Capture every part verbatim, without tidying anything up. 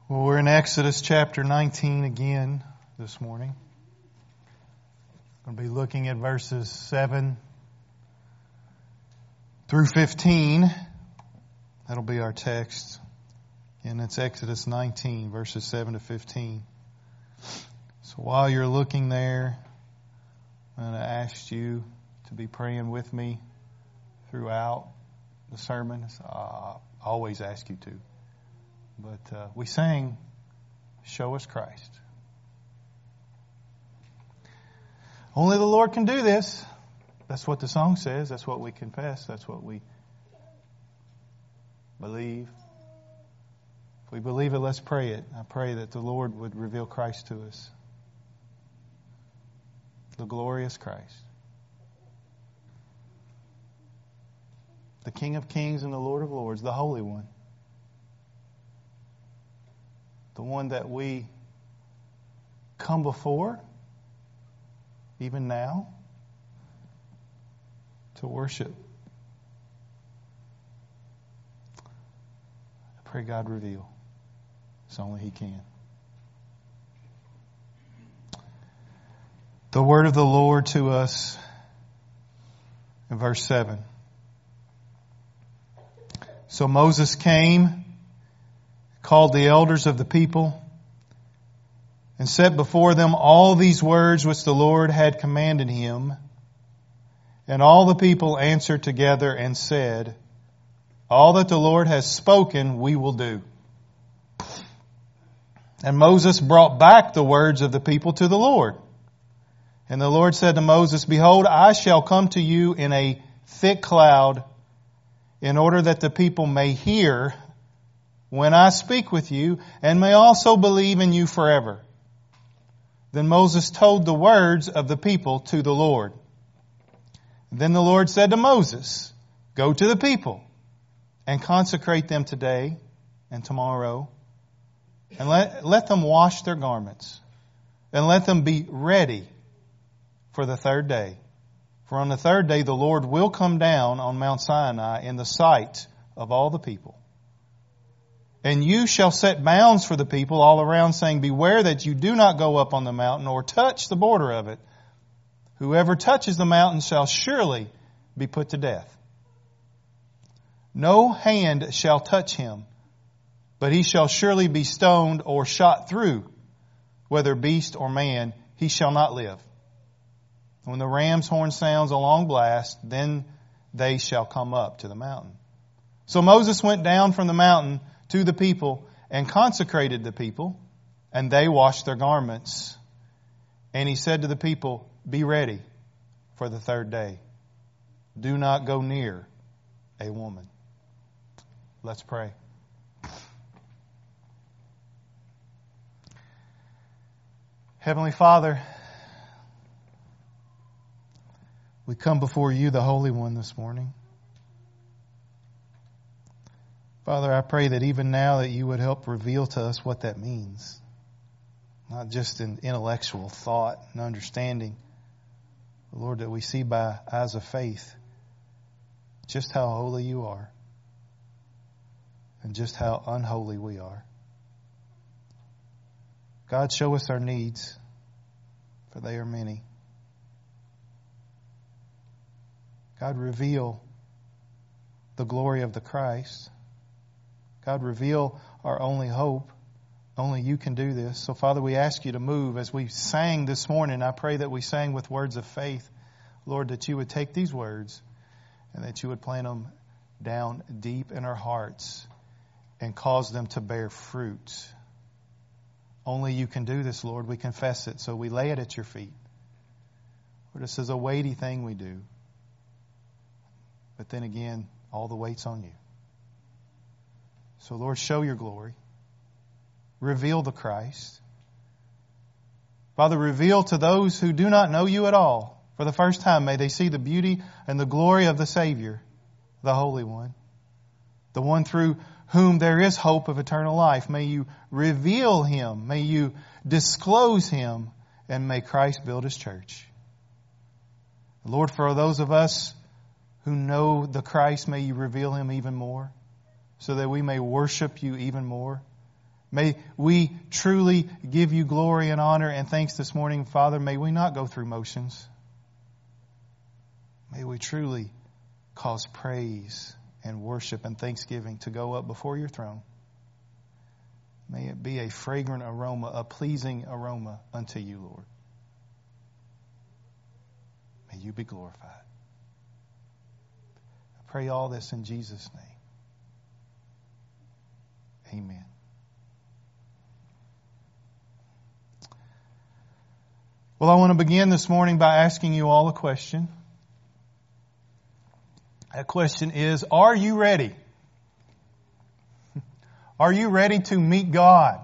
Well, we're in Exodus chapter nineteen again this morning. We'll be looking at verses seven through fifteen. That'll be our text. And it's Exodus nineteen, verses seven to fifteen. So while you're looking there, I'm going to ask you to be praying with me throughout the sermon. Uh, I always ask you to. But uh, we sang, "Show us Christ." Only the Lord can do this. That's what the song says. That's what we confess. That's what we believe. If we believe it, let's pray it. I pray that the Lord would reveal Christ to us. The glorious Christ. The King of Kings and the Lord of Lords, the Holy One. The one that we come before, even now, to worship. I pray God reveal. It's only He can. The word of the Lord to us in verse seven. So Moses came, called the elders of the people, and set before them all these words which the Lord had commanded him. And all the people answered together and said, "All that the Lord has spoken, we will do." And Moses brought back the words of the people to the Lord. And the Lord said to Moses, "Behold, I shall come to you in a thick cloud, in order that the people may hear when I speak with you, and may also believe in you forever." Then Moses told the words of the people to the Lord. Then the Lord said to Moses, "Go to the people and consecrate them today and tomorrow, and let, let them wash their garments, and let them be ready for the third day. For on the third day the Lord will come down on Mount Sinai in the sight of all the people. And you shall set bounds for the people all around, saying, Beware that you do not go up on the mountain or touch the border of it. Whoever touches the mountain shall surely be put to death. No hand shall touch him, but he shall surely be stoned or shot through, whether beast or man, he shall not live. When the ram's horn sounds a long blast, then they shall come up to the mountain." So Moses went down from the mountain to the people and consecrated the people, and they washed their garments. And he said to the people, "Be ready for the third day. Do not go near a woman." Let's pray. Heavenly Father, we come before you, the Holy One, this morning. Father, I pray that even now that you would help reveal to us what that means. Not just in intellectual thought and understanding, but Lord, that we see by eyes of faith just how holy you are and just how unholy we are. God, show us our needs, for they are many. God, reveal the glory of the Christ. God, reveal our only hope. Only you can do this. So, Father, we ask you to move. As we sang this morning, I pray that we sang with words of faith. Lord, that you would take these words and that you would plant them down deep in our hearts and cause them to bear fruit. Only you can do this, Lord. We confess it. So we lay it at your feet. Lord, this is a weighty thing we do. But then again, all the weight's on you. So, Lord, show your glory. Reveal the Christ. Father, reveal to those who do not know you at all. For the first time, may they see the beauty and the glory of the Savior, the Holy One, the one through whom there is hope of eternal life. May you reveal him. May you disclose him. And may Christ build his church. Lord, for those of us who know the Christ, may you reveal him even more, so that we may worship you even more, May we truly give you glory and honor and thanks this morning, Father. May we not go through motions. May we truly cause praise and worship and thanksgiving to go up before your throne. May it be a fragrant aroma, a pleasing aroma unto you, Lord. May you be glorified. I pray all this in Jesus' name. Amen. Well, I want to begin this morning by asking you all a question. That question is, are you ready? Are you ready to meet God?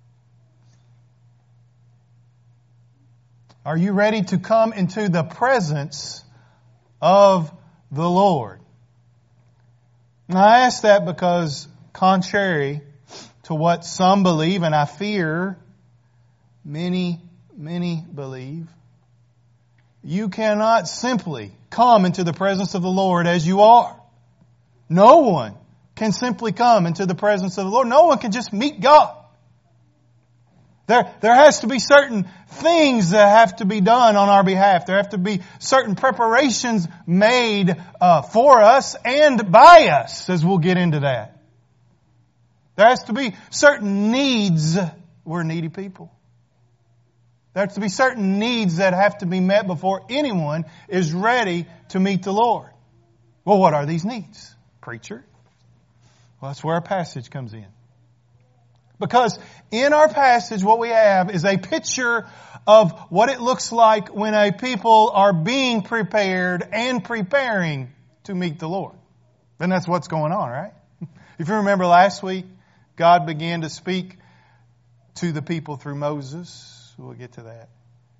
Are you ready to come into the presence of the Lord? And I ask that because, contrary to what some believe, and I fear many, many believe, you cannot simply come into the presence of the Lord as you are. No one can simply come into the presence of the Lord. No one can just meet God. There, there has to be certain things that have to be done on our behalf. There have to be certain preparations made uh, for us and by us, as we'll get into that. There has to be certain needs. We're needy people. There has to be certain needs that have to be met before anyone is ready to meet the Lord. Well, what are these needs, preacher? Well, that's where our passage comes in. Because in our passage, what we have is a picture of what it looks like when a people are being prepared and preparing to meet the Lord. And that's what's going on, right? If you remember last week, God began to speak to the people through Moses. We'll get to that.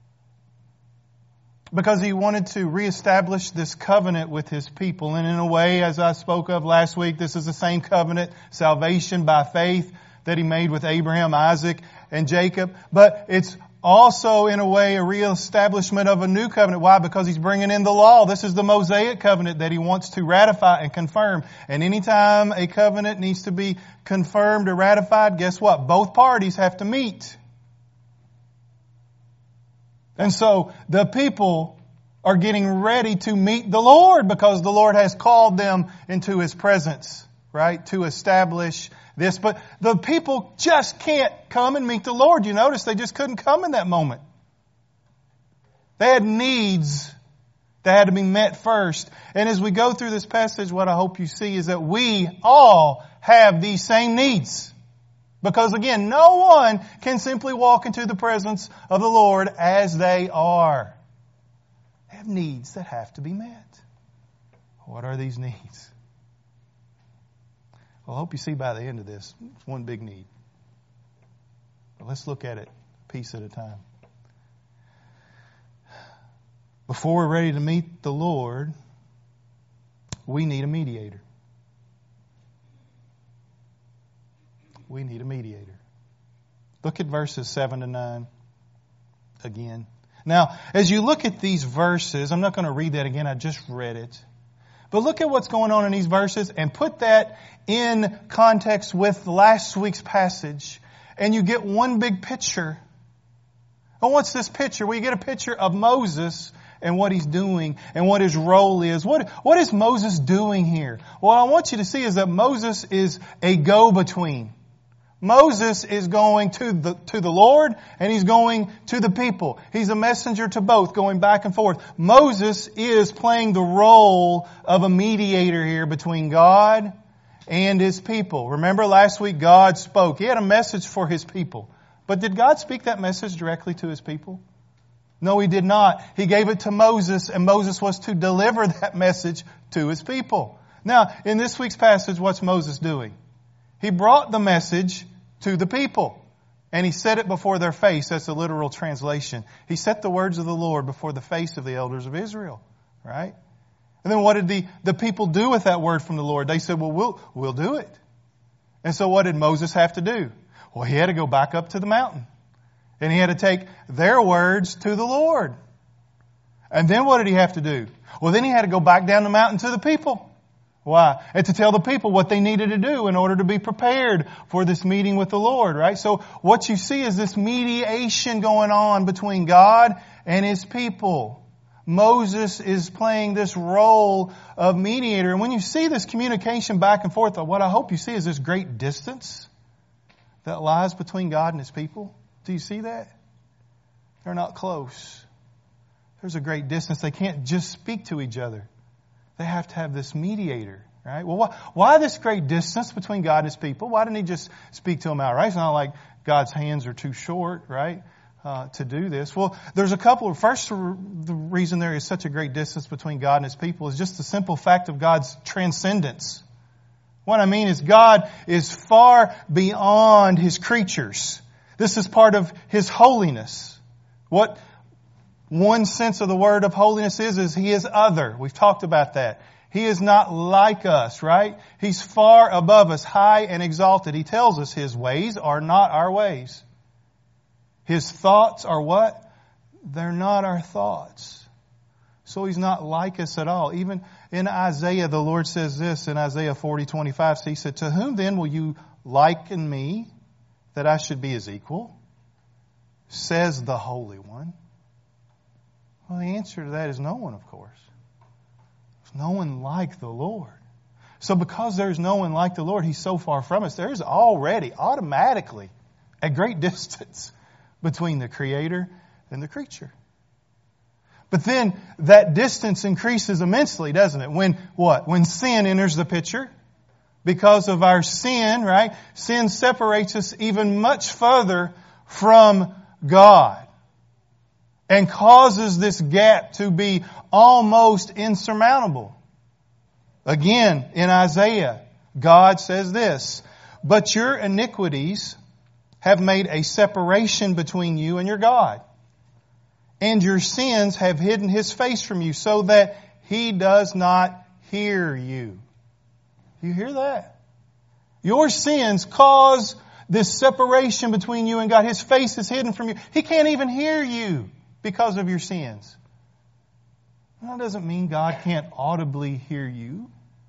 Because He wanted to reestablish this covenant with His people. And in a way, as I spoke of last week, this is the same covenant, salvation by faith, that He made with Abraham, Isaac, and Jacob. But it's also, in a way, a reestablishment of a new covenant. Why? Because He's bringing in the law. This is the Mosaic covenant that He wants to ratify and confirm. And anytime a covenant needs to be confirmed or ratified, guess what? Both parties have to meet. And so the people are getting ready to meet the Lord because the Lord has called them into His presence, right? To establish this. But the people just can't come and meet the Lord. You notice they just couldn't come in that moment. They had needs that had to be met first. And as we go through this passage, what I hope you see is that we all have these same needs. Because again, no one can simply walk into the presence of the Lord as they are. They have needs that have to be met. What are these needs? Well, I hope you see by the end of this, it's one big need. But let's look at it piece at a time. Before we're ready to meet the Lord, we need a mediator. We need a mediator. Look at verses seven to nine again. Now, as you look at these verses, I'm not going to read that again, I just read it. But look at what's going on in these verses and put that in context with last week's passage. And you get one big picture. And what's this picture? Well, you get a picture of Moses and what he's doing and what his role is. What, what is Moses doing here? What I want you to see is that Moses is a go-between. Moses is going to the, to the Lord and he's going to the people. He's a messenger to both, going back and forth. Moses is playing the role of a mediator here between God and His people. Remember last week God spoke. He had a message for His people. But did God speak that message directly to His people? No, He did not. He gave it to Moses and Moses was to deliver that message to His people. Now, in this week's passage, what's Moses doing? He brought the message to the people. And he set it before their face. That's the literal translation. He set the words of the Lord before the face of the elders of Israel. Right? And then what did the, the people do with that word from the Lord? They said, well, we'll, we'll do it. And so what did Moses have to do? Well, he had to go back up to the mountain. And he had to take their words to the Lord. And then what did he have to do? Well, then he had to go back down the mountain to the people. Why? And to tell the people what they needed to do in order to be prepared for this meeting with the Lord, right? So what you see is this mediation going on between God and His people. Moses is playing this role of mediator. And when you see this communication back and forth, what I hope you see is this great distance that lies between God and His people. Do you see that? They're not close. There's a great distance. They can't just speak to each other. They have to have this mediator, right? Well, why, why this great distance between God and His people? Why didn't He just speak to them outright? It's not like God's hands are too short, right, uh, to do this. Well, there's a couple of, first, the reason there is such a great distance between God and His people is just the simple fact of God's transcendence. What I mean is God is far beyond His creatures. This is part of His holiness. What one sense of the word of holiness is, is He is other. We've talked about that. He is not like us, right? He's far above us, high and exalted. He tells us His ways are not our ways. His thoughts are what? They're not our thoughts. So He's not like us at all. Even in Isaiah, the Lord says this in Isaiah forty twenty-five. So He said, "To whom then will you liken me that I should be His equal? Says the Holy One." Well, the answer to that is no one, of course. There's no one like the Lord. So because there's no one like the Lord, He's so far from us, there's already, automatically, a great distance between the Creator and the creature. But then that distance increases immensely, doesn't it? When what? When sin enters the picture. Because of our sin, right? Sin separates us even much further from God. And causes this gap to be almost insurmountable. Again, in Isaiah, God says this, "But your iniquities have made a separation between you and your God. And your sins have hidden His face from you so that He does not hear you." You hear that? Your sins cause this separation between you and God. His face is hidden from you. He can't even hear you because of your sins. That doesn't mean God can't audibly hear you.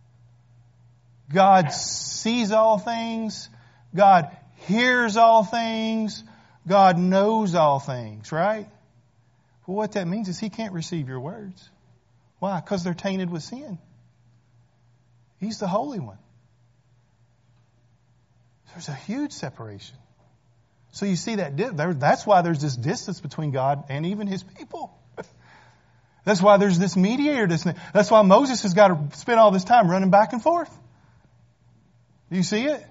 God sees all things. God hears all things. God knows all things, right? Well, what that means is He can't receive your words. Why? Because they're tainted with sin. He's the Holy One. There's a huge separation. So you see that, that's why there's this distance between God and even His people. That's why there's this mediator. That's why Moses has got to spend all this time running back and forth. Do you see it?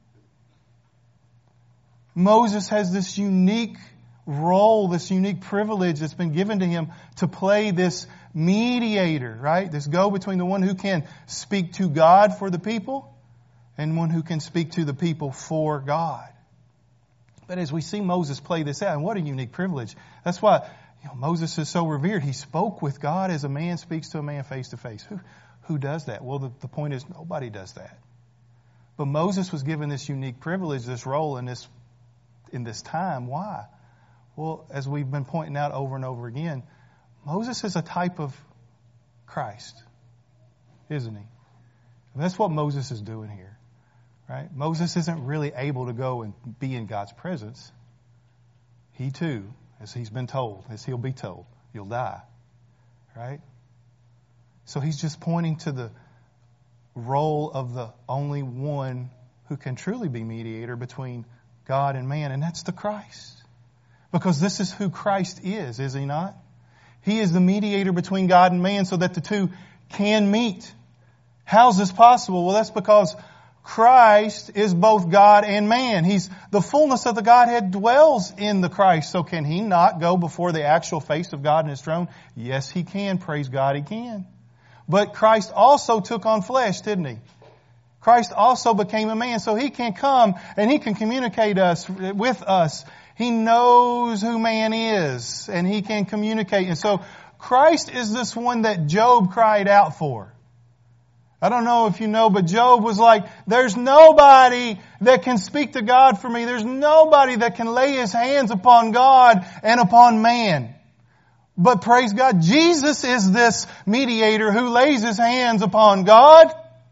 Moses has this unique role, this unique privilege that's been given to him to play this mediator, right? This go-between, the one who can speak to God for the people and one who can speak to the people for God. But as we see Moses play this out, and what a unique privilege. That's why you know, Moses is so revered. He spoke with God as a man speaks to a man face to face. Who, who does that? Well, the, the point is nobody does that. But Moses was given this unique privilege, this role in this, in this time. Why? Well, as we've been pointing out over and over again, Moses is a type of Christ, isn't he? And that's what Moses is doing here. Right? Moses isn't really able to go and be in God's presence. He too, as he's been told, as he'll be told, you'll die. Right? So he's just pointing to the role of the only one who can truly be mediator between God and man, and that's the Christ. Because this is who Christ is, is He not? He is the mediator between God and man so that the two can meet. How's this possible? Well, that's because Christ is both God and man. He's the fullness of the Godhead dwells in the Christ. So can He not go before the actual face of God in His throne? Yes, He can. Praise God, He can. But Christ also took on flesh, didn't He? Christ also became a man, so He can come and He can communicate us with us. He knows who man is, and He can communicate. And so Christ is this one that Job cried out for. I don't know if you know, but Job was like, there's nobody that can speak to God for me. There's nobody that can lay his hands upon God and upon man. But praise God, Jesus is this mediator who lays His hands upon God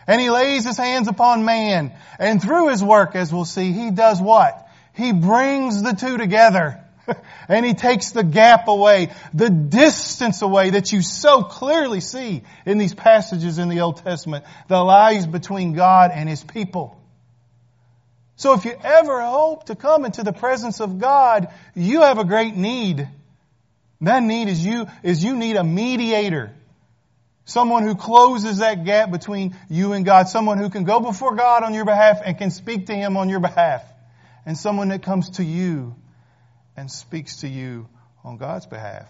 And He lays His hands upon man. And through His work, as we'll see, He does what? He brings the two together. And He takes the gap away, the distance away that you so clearly see in these passages in the Old Testament that lies between God and His people. So if you ever hope to come into the presence of God, you have a great need. That need is you, is you need a mediator. Someone who closes that gap between you and God. Someone who can go before God on your behalf and can speak to Him on your behalf. And someone that comes to you and speaks to you on God's behalf.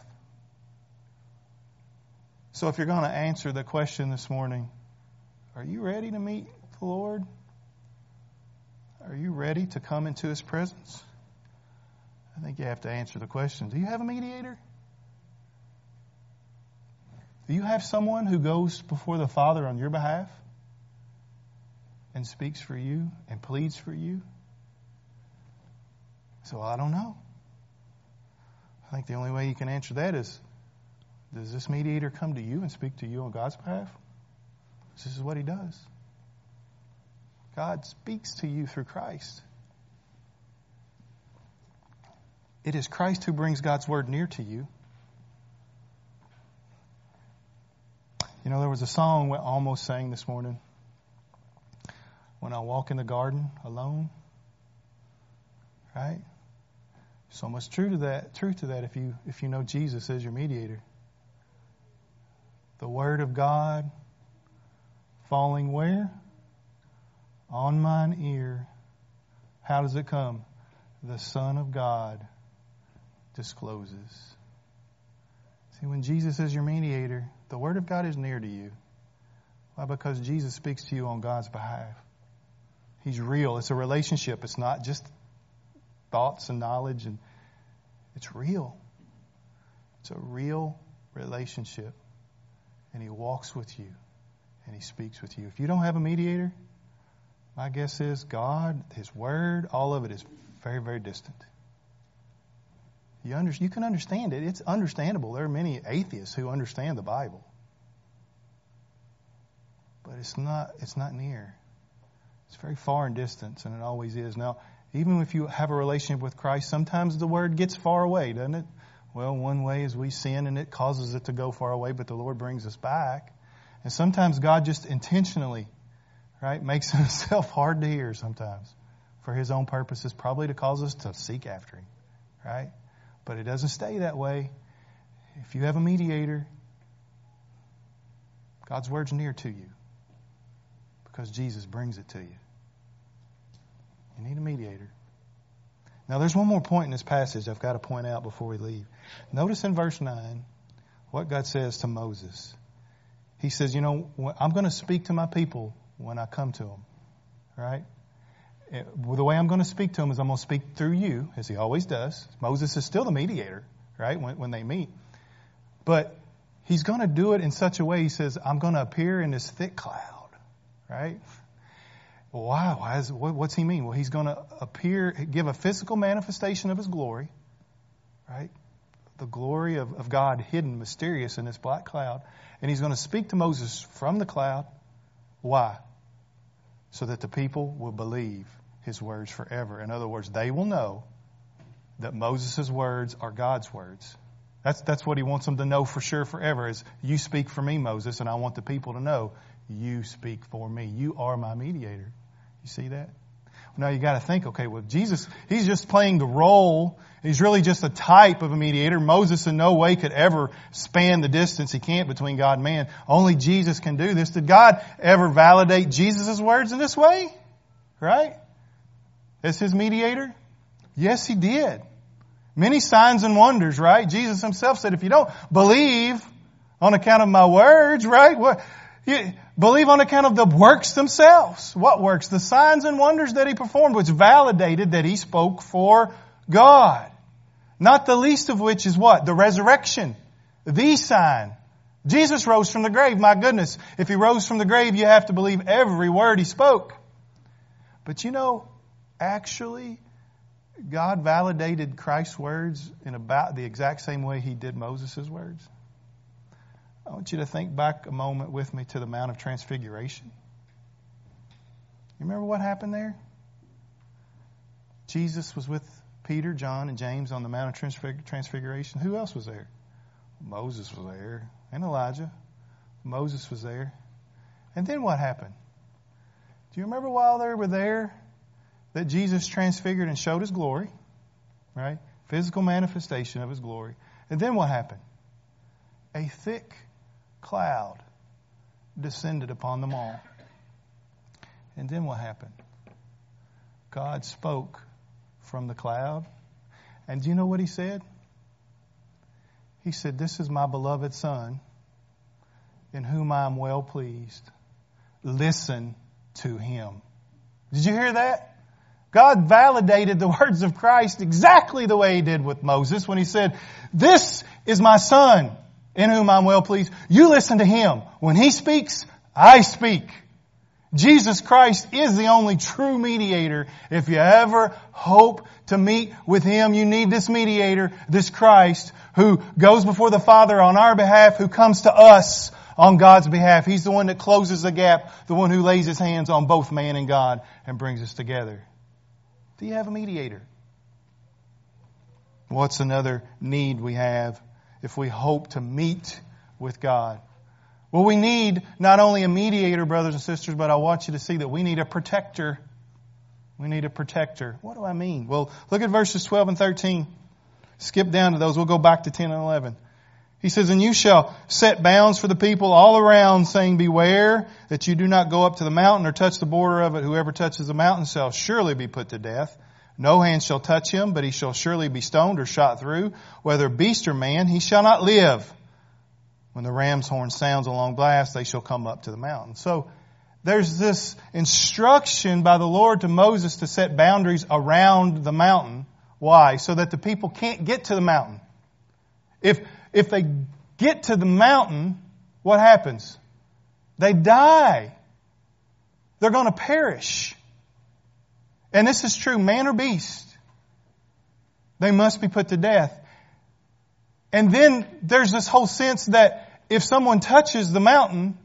So if you're going to answer the question this morning, are you ready to meet the Lord? Are you ready to come into His presence? I think you have to answer the question, do you have a mediator? Do you have someone who goes before the Father on your behalf and speaks for you and pleads for you? So I don't know. I think the only way you can answer that is, does this mediator come to you and speak to you on God's behalf? This is what He does. God speaks to you through Christ. It is Christ who brings God's Word near to you. You know, there was a song we almost sang this morning. When I walk in the garden alone. Right? So much true to that, truth to that if you if you know Jesus as your mediator. The Word of God falling where? On mine ear. How does it come? The Son of God discloses. See, when Jesus is your mediator, the Word of God is near to you. Why? Because Jesus speaks to you on God's behalf. He's real. It's a relationship. It's not just thoughts and knowledge, and it's real. It's a real relationship. And He walks with you. And He speaks with you. If you don't have a mediator, my guess is God, His Word, all of it is very, very distant. You, under, you can understand it. It's understandable. There are many atheists who understand the Bible. But it's not, it's not near. It's very far in distance, and it always is. Now, even if you have a relationship with Christ, sometimes the Word gets far away, doesn't it? Well, one way is we sin and it causes it to go far away, but the Lord brings us back. And sometimes God just intentionally, right, makes Himself hard to hear sometimes for His own purposes, probably to cause us to seek after Him, right? But it doesn't stay that way. If you have a mediator, God's Word's near to you because Jesus brings it to you. You need a mediator. Now, there's one more point in this passage I've got to point out before we leave. Notice in verse nine what God says to Moses. He says, you know, I'm going to speak to my people when I come to them. Right? The way I'm going to speak to them is I'm going to speak through you, as He always does. Moses is still the mediator, right, when, when they meet. But He's going to do it in such a way, He says, I'm going to appear in this thick cloud. Right? Wow, why is, what, what's He mean? Well, He's going to appear, give a physical manifestation of His glory, right? The glory of, of God hidden, mysterious in this black cloud. And He's going to speak to Moses from the cloud. Why? So that the people will believe His words forever. In other words, they will know that Moses' words are God's words. That's, that's what He wants them to know for sure forever is, you speak for me, Moses, and I want the people to know you speak for me. You are my mediator. You see that? Now you got to think, okay, well, Jesus, He's just playing the role. He's really just a type of a mediator. Moses in no way could ever span the distance he can't between God and man. Only Jesus can do this. Did God ever validate Jesus' words in this way? Right? As His mediator? Yes, He did. Many signs and wonders, right? Jesus Himself said, if you don't believe on account of my words, right? What? You believe on account of the works themselves. What works? The signs and wonders that He performed, which validated that He spoke for God. Not the least of which is what? The resurrection. The sign. Jesus rose from the grave. My goodness, if He rose from the grave, you have to believe every word He spoke. But you know, actually, God validated Christ's words in about the exact same way He did Moses' words. I want you to think back a moment with me to the Mount of Transfiguration. You remember what happened there? Jesus was with Peter, John, and James on the Mount of Transfig- Transfiguration. Who else was there? Moses was there, and Elijah. Moses was there. And then what happened? Do you remember while they were there that Jesus transfigured and showed His glory? Right? Physical manifestation of His glory. And then what happened? A thick cloud descended upon them all. And then what happened? God spoke from the cloud. And do you know what He said? He said, "This is my beloved Son, in whom I am well pleased. Listen to Him." Did you hear that? God validated the words of Christ exactly the way He did with Moses when He said, "This is my Son, in whom I'm well pleased. You listen to Him. When He speaks, I speak." Jesus Christ is the only true mediator. If you ever hope to meet with Him, you need this mediator, this Christ, who goes before the Father on our behalf, who comes to us on God's behalf. He's the one that closes the gap, the one who lays His hands on both man and God and brings us together. Do you have a mediator? What's another need we have if we hope to meet with God? Well, we need not only a mediator, brothers and sisters, but I want you to see that we need a protector. We need a protector. What do I mean? Well, look at verses twelve and thirteen. Skip down to those. We'll go back to ten and eleven. He says, "And you shall set bounds for the people all around, saying, Beware that you do not go up to the mountain or touch the border of it. Whoever touches the mountain shall surely be put to death. No hand shall touch him, but he shall surely be stoned or shot through. Whether beast or man, he shall not live. When the ram's horn sounds a long blast, they shall come up to the mountain." So there's this instruction by the Lord to Moses to set boundaries around the mountain. Why? So that the people can't get to the mountain. If, if they get to the mountain, what happens? They die. They're going to perish. And this is true, man or beast. They must be put to death. And then there's this whole sense that if someone touches the mountain,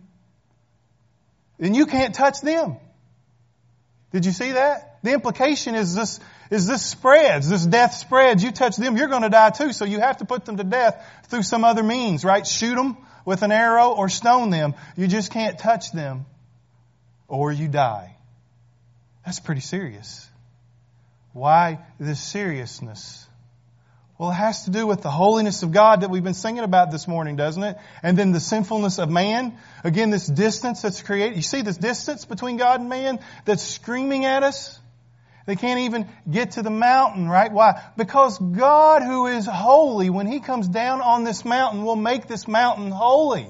then you can't touch them. Did you see that? The implication is this, is this spreads, this death spreads. You touch them, you're going to die too. So you have to put them to death through some other means, right? Shoot them with an arrow or stone them. You just can't touch them or you die. That's pretty serious. Why this seriousness? Well, it has to do with the holiness of God that we've been singing about this morning, doesn't it? And then the sinfulness of man. Again, this distance that's created. You see this distance between God and man that's screaming at us? They can't even get to the mountain, right? Why? Because God, who is holy, when He comes down on this mountain, will make this mountain holy.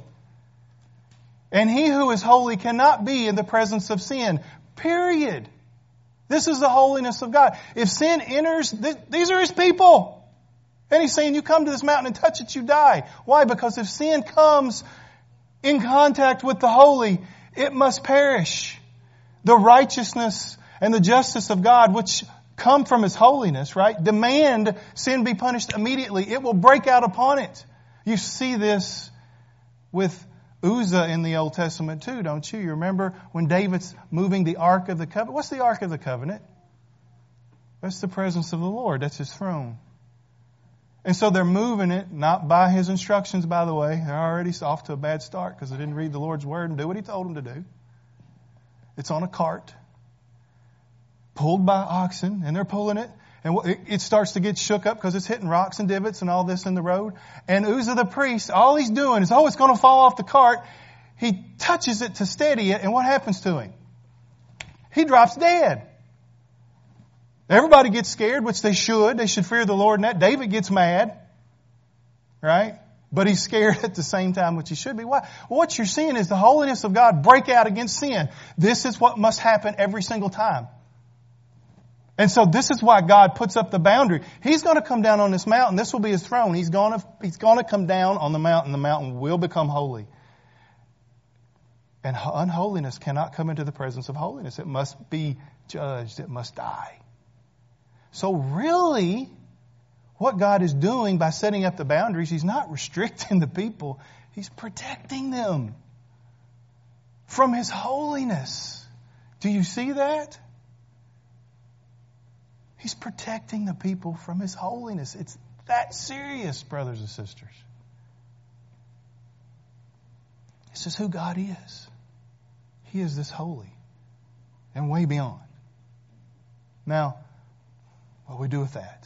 And He who is holy cannot be in the presence of sin. Period. This is the holiness of God. If sin enters, th- these are His people. And He's saying, you come to this mountain and touch it, you die. Why? Because if sin comes in contact with the holy, it must perish. The righteousness and the justice of God, which come from His holiness, right, demand sin be punished immediately. It will break out upon it. You see this with Uzzah in the Old Testament too, don't you? You remember when David's moving the Ark of the Covenant? What's the Ark of the Covenant? That's the presence of the Lord. That's His throne. And so they're moving it, not by His instructions, by the way. They're already off to a bad start because they didn't read the Lord's Word and do what He told them to do. It's on a cart, pulled by oxen, and they're pulling it. And it starts to get shook up because it's hitting rocks and divots and all this in the road. And Uzzah the priest, all he's doing is, oh, it's going to fall off the cart. He touches it to steady it, and what happens to him? He drops dead. Everybody gets scared, which they should. They should fear the Lord in that. David gets mad, right? But he's scared at the same time, which he should be. Why? Well, what you're seeing is the holiness of God break out against sin. This is what must happen every single time. And so this is why God puts up the boundary. He's going to come down on this mountain. This will be His throne. He's going to, he's going to come down on the mountain. The mountain will become holy. And unholiness cannot come into the presence of holiness. It must be judged. It must die. So really, what God is doing by setting up the boundaries, He's not restricting the people. He's protecting them from His holiness. Do you see that? He's protecting the people from His holiness. It's that serious, brothers and sisters. This is who God is. He is this holy and way beyond. Now, what do we do with that?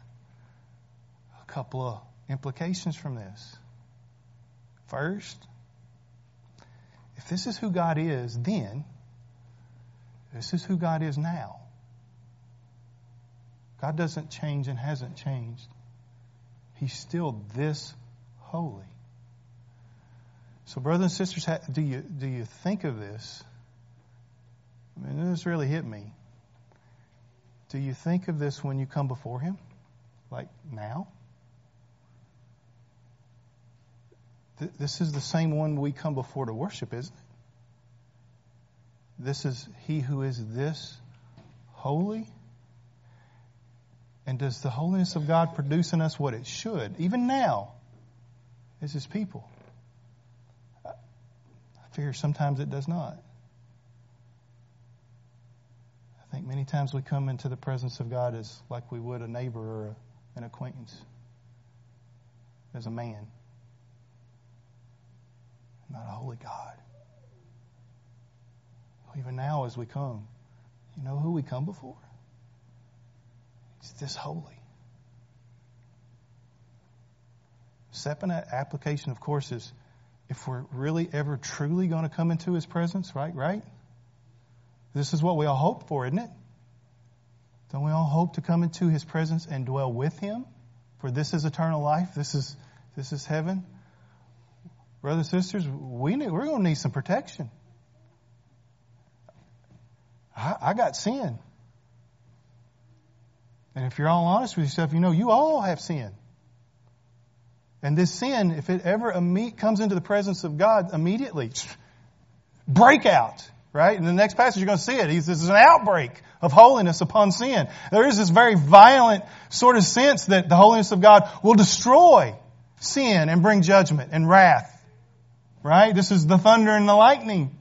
A couple of implications from this. First, if this is who God is then, this is who God is now. God doesn't change and hasn't changed. He's still this holy. So brothers and sisters, do you, do you think of this? I mean, this really hit me. Do you think of this when you come before Him? Like now? Th- this is the same one we come before to worship, isn't it? This is He who is this holy. And does the holiness of God produce in us what it should, even now, as His people? I fear sometimes it does not. I think many times we come into the presence of God as like we would a neighbor or a, an acquaintance, as a man, not a holy God. Even now as we come, you know who we come before? He's this holy. Second application, of course, is if we're really ever truly going to come into His presence, right? Right? This is what we all hope for, isn't it? Don't we all hope to come into His presence and dwell with Him? For this is eternal life. This is this is heaven. Brothers and sisters, we need, we're going to need some protection. I, I got sin. And if you're all honest with yourself, you know you all have sin. And this sin, if it ever imme- comes into the presence of God immediately, break out. Right? In the next passage, you're going to see it. He's, this is an outbreak of holiness upon sin. There is this very violent sort of sense that the holiness of God will destroy sin and bring judgment and wrath. Right? This is the thunder and the lightning.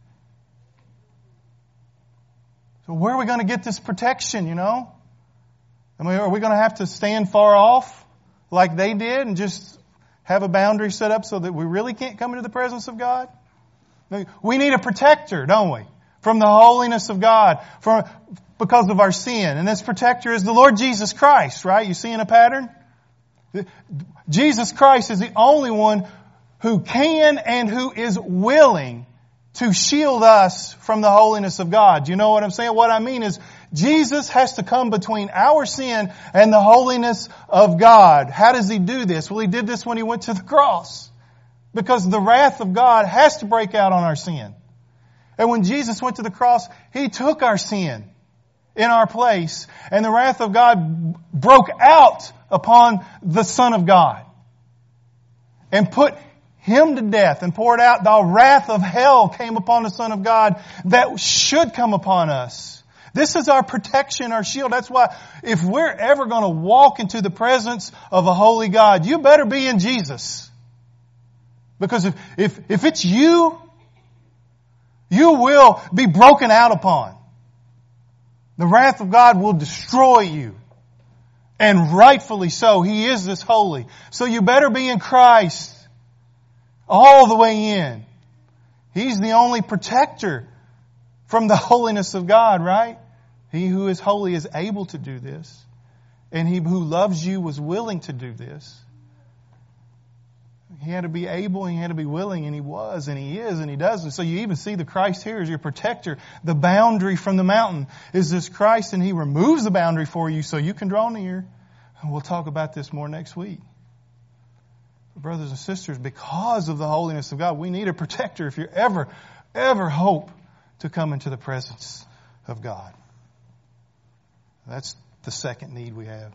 So where are we going to get this protection, you know? I mean, are we going to have to stand far off like they did and just have a boundary set up so that we really can't come into the presence of God? We need a protector, don't we? From the holiness of God, from, because of our sin. And this protector is the Lord Jesus Christ, right? You seeing a pattern? Jesus Christ is the only one who can and who is willing to shield us from the holiness of God. Do you know what I'm saying? What I mean is Jesus has to come between our sin and the holiness of God. How does He do this? Well, He did this when He went to the cross. Because the wrath of God has to break out on our sin. And when Jesus went to the cross, He took our sin in our place. And the wrath of God broke out upon the Son of God. And put Him to death and poured out the wrath of hell came upon the Son of God that should come upon us. This is our protection, our shield. That's why if we're ever going to walk into the presence of a holy God, you better be in Jesus. Because if, if, if it's you, you will be broken out upon. The wrath of God will destroy you. And rightfully so. He is this holy. So you better be in Christ all the way in. He's the only protector from the holiness of God, right? He who is holy is able to do this. And He who loves you was willing to do this. He had to be able, He had to be willing, and He was, and He is, and He does. And so you even see the Christ here as your protector. The boundary from the mountain is this Christ, and He removes the boundary for you so you can draw near. And we'll talk about this more next week. Brothers and sisters, because of the holiness of God, we need a protector if you ever, ever hope to come into the presence of God. That's the second need we have.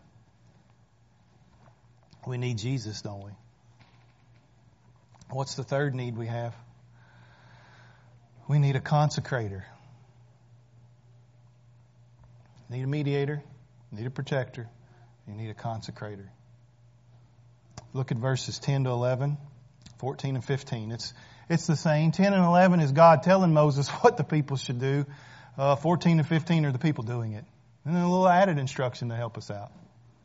We need Jesus, don't we? What's the third need we have? We need a consecrator. Need a mediator. Need a protector. You need a consecrator. Look at verses ten to eleven, fourteen and fifteen. It's it's the same. ten and eleven is God telling Moses what the people should do. Uh, fourteen and fifteen are the people doing it. And then a little added instruction to help us out.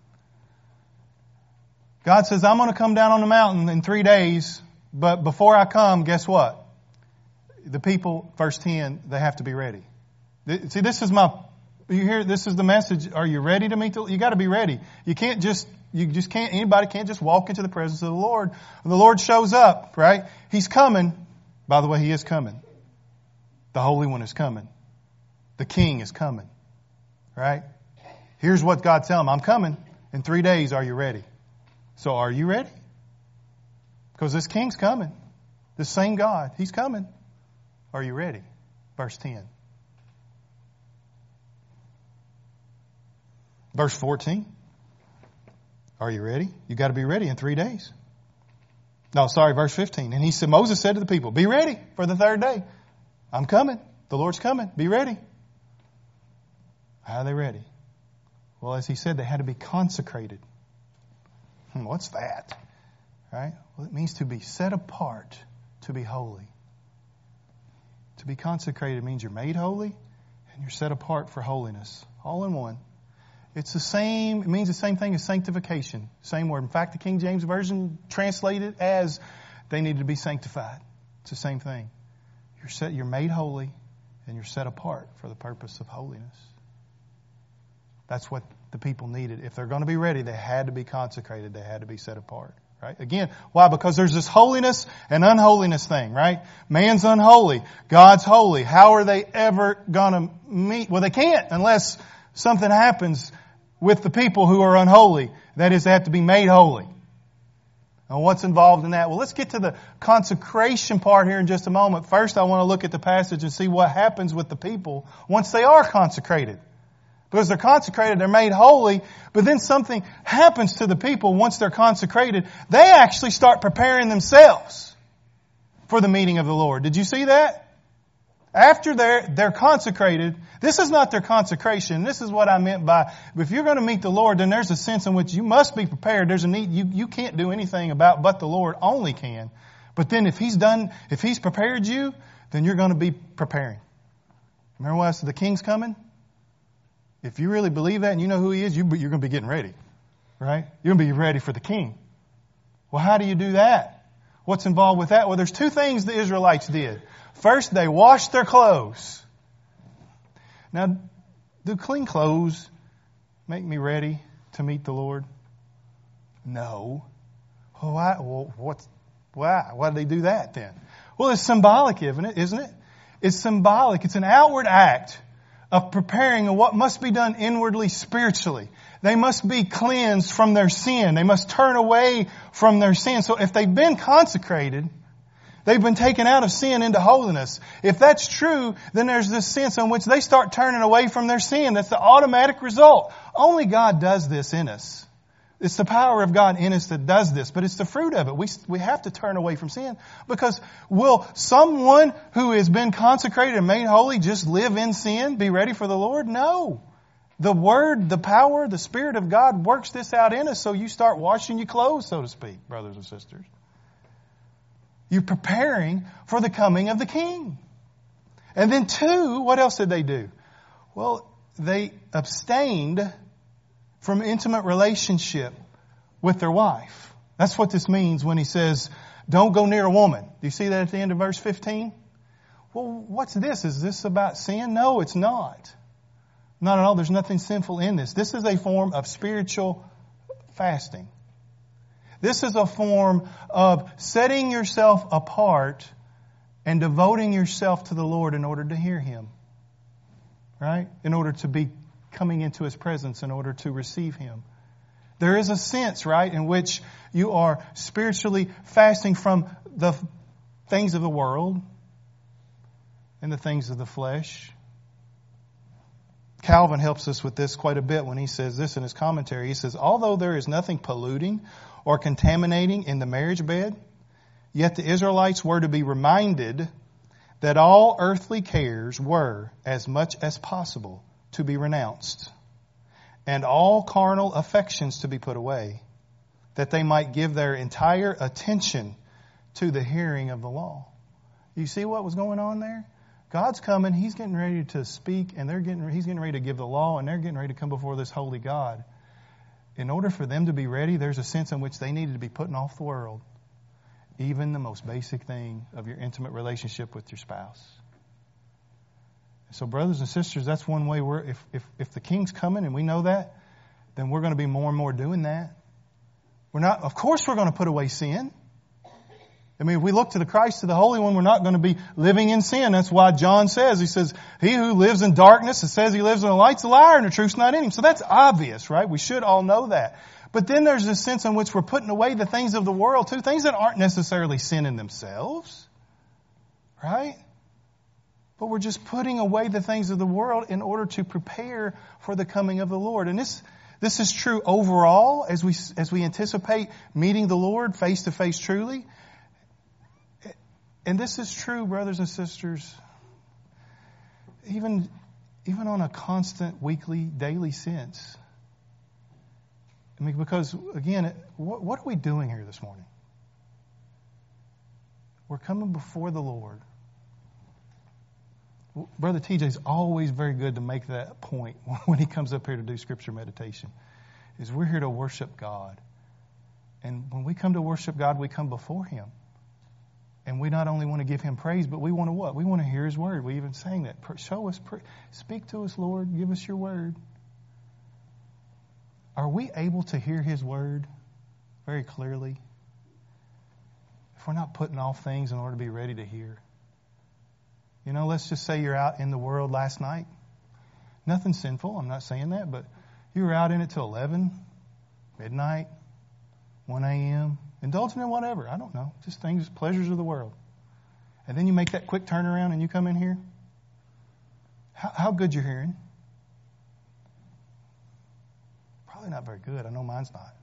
God says, I'm going to come down on the mountain in three days, but before I come, guess what? The people, verse ten, they have to be ready. See, this is my, you hear, this is the message. Are you ready to meet the, you got to be ready. You can't just, you just can't, anybody can't just walk into the presence of the Lord. When the Lord shows up, right? He's coming. By the way, He is coming. The Holy One is coming. The King is coming. Right? Here's what God tells him. I'm coming. In three days, are you ready? So are you ready? Because this King's coming. This same God, He's coming. Are you ready? Verse ten. Verse fourteen. Are you ready? You got to be ready in three days. No, sorry, verse fifteen. And he said, Moses said to the people, be ready for the third day. I'm coming. The Lord's coming. Be ready. How are they ready? Well, as he said, they had to be consecrated. Hmm, what's that? Right? Well, it means to be set apart, to be holy. To be consecrated means you're made holy and you're set apart for holiness. All in one. It's the same, it means the same thing as sanctification. Same word. In fact, the King James Version translated as they needed to be sanctified. It's the same thing. You're set, you're made holy and you're set apart for the purpose of holiness. That's what the people needed. If they're going to be ready, they had to be consecrated. They had to be set apart. Right? Again, why? Because there's this holiness and unholiness thing, right? Man's unholy. God's holy. How are they ever going to meet? Well, they can't unless something happens with the people who are unholy. That is, they have to be made holy. And what's involved in that? Well, let's get to the consecration part here in just a moment. First, I want to look at the passage and see what happens with the people once they are consecrated. Because they're consecrated, they're made holy, but then something happens to the people once they're consecrated. They actually start preparing themselves for the meeting of the Lord. Did you see that? After they're, they're consecrated, this is not their consecration. This is what I meant by, if you're going to meet the Lord, then there's a sense in which you must be prepared. There's a need, you, you can't do anything about, but the Lord only can. But then if He's done, if He's prepared you, then you're going to be preparing. Remember what I said, the King's coming? If you really believe that and you know who He is, you, you're going to be getting ready, right? You're going to be ready for the King. Well, how do you do that? What's involved with that? Well, there's two things the Israelites did. First, they washed their clothes. Now, do clean clothes make me ready to meet the Lord? No. Well, why? Well, what's, why? Why did they do that then? Well, it's symbolic, isn't it? Isn't it? It's symbolic. It's an outward act of preparing of what must be done inwardly spiritually. They must be cleansed from their sin. They must turn away from their sin. So if they've been consecrated, they've been taken out of sin into holiness. If that's true, then there's this sense in which they start turning away from their sin. That's the automatic result. Only God does this in us. It's the power of God in us that does this, but it's the fruit of it. We, we have to turn away from sin, because will someone who has been consecrated and made holy just live in sin, be ready for the Lord? No. The Word, the power, the Spirit of God works this out in us, so you start washing your clothes, so to speak, brothers and sisters. You're preparing for the coming of the King. And then two, what else did they do? Well, they abstained from intimate relationship with their wife. That's what this means when he says, don't go near a woman. Do you see that at the end of verse fifteen? Well, what's this? Is this about sin? No, it's not. Not at all. There's nothing sinful in this. This is a form of spiritual fasting. This is a form of setting yourself apart and devoting yourself to the Lord in order to hear Him. Right? In order to be coming into His presence, in order to receive Him. There is a sense, right, in which you are spiritually fasting from the things of the world and the things of the flesh. Calvin helps us with this quite a bit when he says this in his commentary. He says, although there is nothing polluting or contaminating in the marriage bed, yet the Israelites were to be reminded that all earthly cares were, as much as possible, to be renounced, and all carnal affections to be put away, that they might give their entire attention to the hearing of the law. You see what was going on there? God's coming. He's getting ready to speak, and they're getting, He's getting ready to give the law, and they're getting ready to come before this holy God. In order for them to be ready, there's a sense in which they needed to be putting off the world, even the most basic thing of your intimate relationship with your spouse. So, brothers and sisters, that's one way we're, if, if, if the King's coming and we know that, then we're going to be more and more doing that. We're not, of course, we're going to put away sin. I mean, if we look to the Christ, to the Holy One, we're not going to be living in sin. That's why John says, he says, he who lives in darkness and says he lives in the light's a liar and the truth's not in him. So that's obvious, right? We should all know that. But then there's this sense in which we're putting away the things of the world too, things that aren't necessarily sin in themselves, right? But we're just putting away the things of the world in order to prepare for the coming of the Lord. And this this is true overall as we as we anticipate meeting the Lord face to face truly. And this is true, brothers and sisters, even, even on a constant, weekly, daily sense. I mean, because, again, what, what are we doing here this morning? We're coming before the Lord. Brother T J is always very good to make that point when he comes up here to do Scripture meditation, is we're here to worship God. And when we come to worship God, we come before Him. And we not only want to give Him praise, but we want to what? We want to hear His Word. We even sang that. Show us, speak to us, Lord. Give us your Word. Are we able to hear His Word very clearly? If we're not putting off things in order to be ready to hear. You know, let's just say you're out in the world last night. Nothing sinful, I'm not saying that, but you were out in it till eleven, midnight, one a.m., indulging in whatever, I don't know, just things, pleasures of the world. And then you make that quick turnaround and you come in here. How, how good you're hearing? Probably not very good. I know mine's not.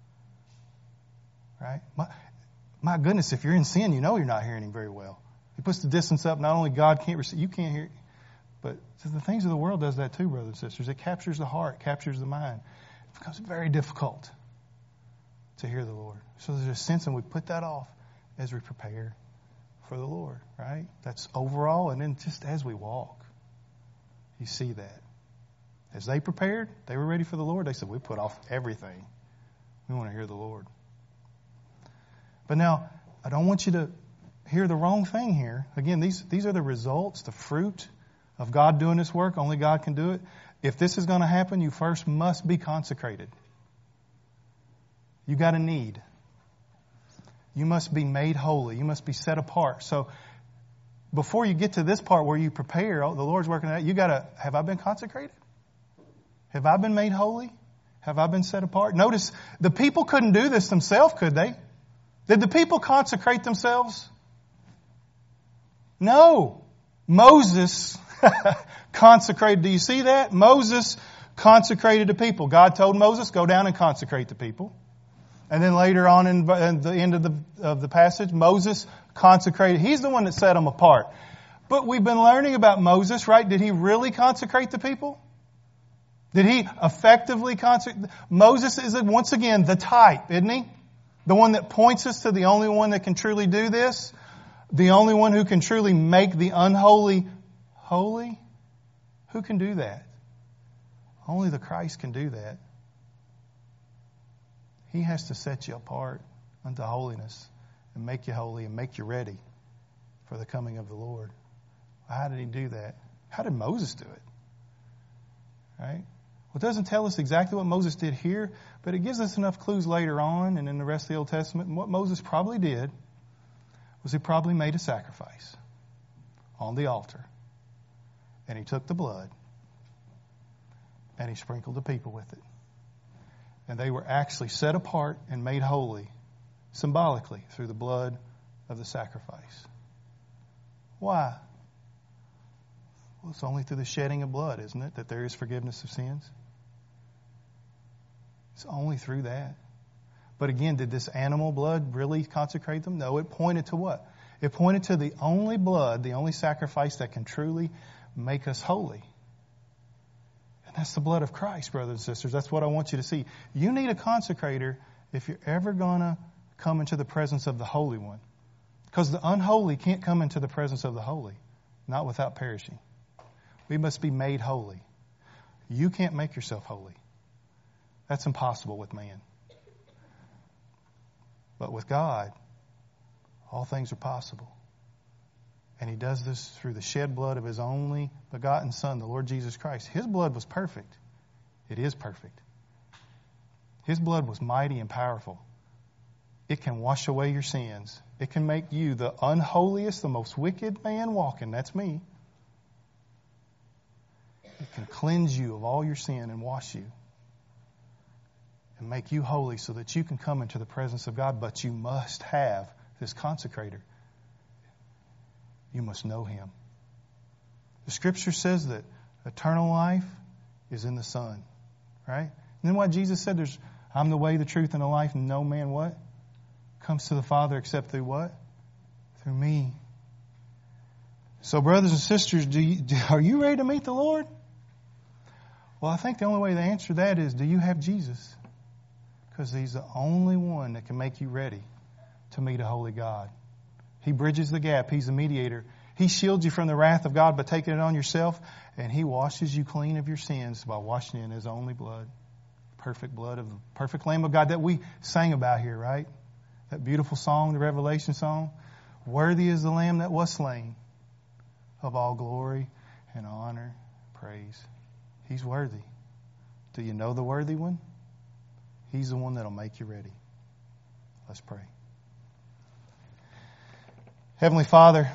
Right? My, my goodness, if you're in sin, you know you're not hearing Him very well. He puts the distance up. Not only God can't receive, you can't hear, but the things of the world does that too, brothers and sisters. It captures the heart, captures the mind. It becomes very difficult to hear the Lord. So there's a sense, and we put that off as we prepare for the Lord, right? That's overall, and then just as we walk, you see that. As they prepared, they were ready for the Lord. They said, we put off everything. We want to hear the Lord. But now, I don't want you to hear the wrong thing here. Again, these, these are the results, the fruit of God doing this work. Only God can do it. If this is going to happen, you first must be consecrated. You got a need. You must be made holy. You must be set apart. So before you get to this part where you prepare, the Lord's working out, you got to, have I been consecrated? Have I been made holy? Have I been set apart? Notice, the people couldn't do this themselves, could they? Did the people consecrate themselves? No. Moses consecrated. Do you see that? Moses consecrated the people. God told Moses, go down and consecrate the people. And then later on in, in the end of the, of the passage, Moses consecrated. He's the one that set them apart. But we've been learning about Moses, right? Did he really consecrate the people? Did he effectively consecrate? Moses is, once again, the type, isn't he? The one that points us to the only one that can truly do this. The only one who can truly make the unholy holy. Who can do that? Only the Christ can do that. He has to set you apart unto holiness and make you holy and make you ready for the coming of the Lord. How did He do that? How did Moses do it? Right? Well, it doesn't tell us exactly what Moses did here, but it gives us enough clues later on and in the rest of the Old Testament. And what Moses probably did was he probably made a sacrifice on the altar. And he took the blood and he sprinkled the people with it. And they were actually set apart and made holy symbolically through the blood of the sacrifice. Why? Well, it's only through the shedding of blood, isn't it, that there is forgiveness of sins? It's only through that. But again, did this animal blood really consecrate them? No, it pointed to what? It pointed to the only blood, the only sacrifice that can truly make us holy. And that's the blood of Christ, brothers and sisters. That's what I want you to see. You need a consecrator if you're ever going to come into the presence of the Holy One. Because the unholy can't come into the presence of the holy. not without perishing. We must be made holy. You can't make yourself holy. That's impossible with man. But with God, all things are possible. And He does this through the shed blood of His only begotten Son, the Lord Jesus Christ. His blood was perfect. It is perfect. His blood was mighty and powerful. It can wash away your sins. It can make you the unholiest, the most wicked man walking. That's me. It can cleanse you of all your sin and wash you and make you holy so that you can come into the presence of God. But you must have this consecrator. You must know Him. The Scripture says that eternal life is in the Son. Right? And then what Jesus said, there's, I'm the way, the truth, and the life, and no man what? Comes to the Father except through what? Through me. So brothers and sisters, do you, are you ready to meet the Lord? Well, I think the only way to answer that is, do you have Jesus? Because He's the only one that can make you ready to meet a holy God. He bridges the gap. He's the mediator. He shields you from the wrath of God by taking it on yourself, and He washes you clean of your sins by washing you in His only blood. Perfect blood of the perfect Lamb of God that we sang about here, right? That beautiful song, the Revelation song. Worthy is the Lamb that was slain of all glory and honor, praise. He's worthy. Do you know the worthy one? He's the one that'll make you ready. Let's pray. Heavenly Father,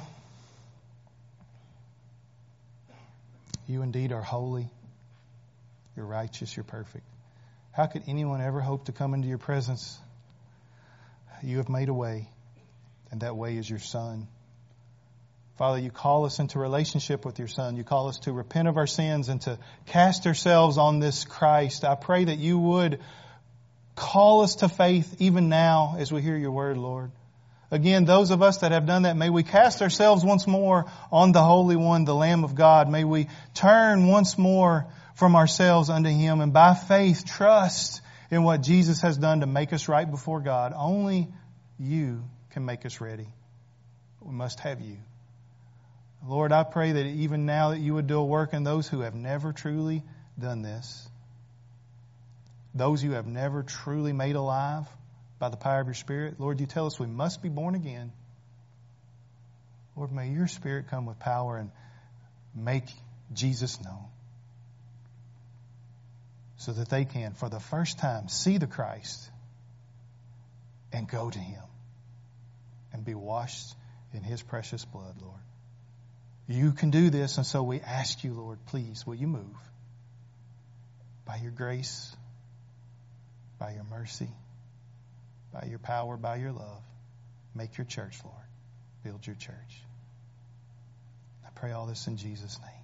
You indeed are holy. You're righteous. You're perfect. How could anyone ever hope to come into Your presence? You have made a way, and that way is Your Son. Father, You call us into relationship with Your Son. You call us to repent of our sins and to cast ourselves on this Christ. I pray that You would call us to faith even now as we hear Your word, Lord. Again, those of us that have done that, may we cast ourselves once more on the Holy One, the Lamb of God. May we turn once more from ourselves unto Him and by faith trust in what Jesus has done to make us right before God. Only You can make us ready. We must have You. Lord, I pray that even now that You would do a work in those who have never truly done this. Those who have never truly made alive by the power of Your Spirit. Lord, You tell us we must be born again. Lord, may Your Spirit come with power and make Jesus known, so that they can, for the first time, see the Christ and go to Him and be washed in His precious blood, Lord. You can do this, and so we ask You, Lord, please, will You move by Your grace, by Your mercy, by Your power, by Your love. Make Your church, Lord. Build Your church. I pray all this in Jesus' name.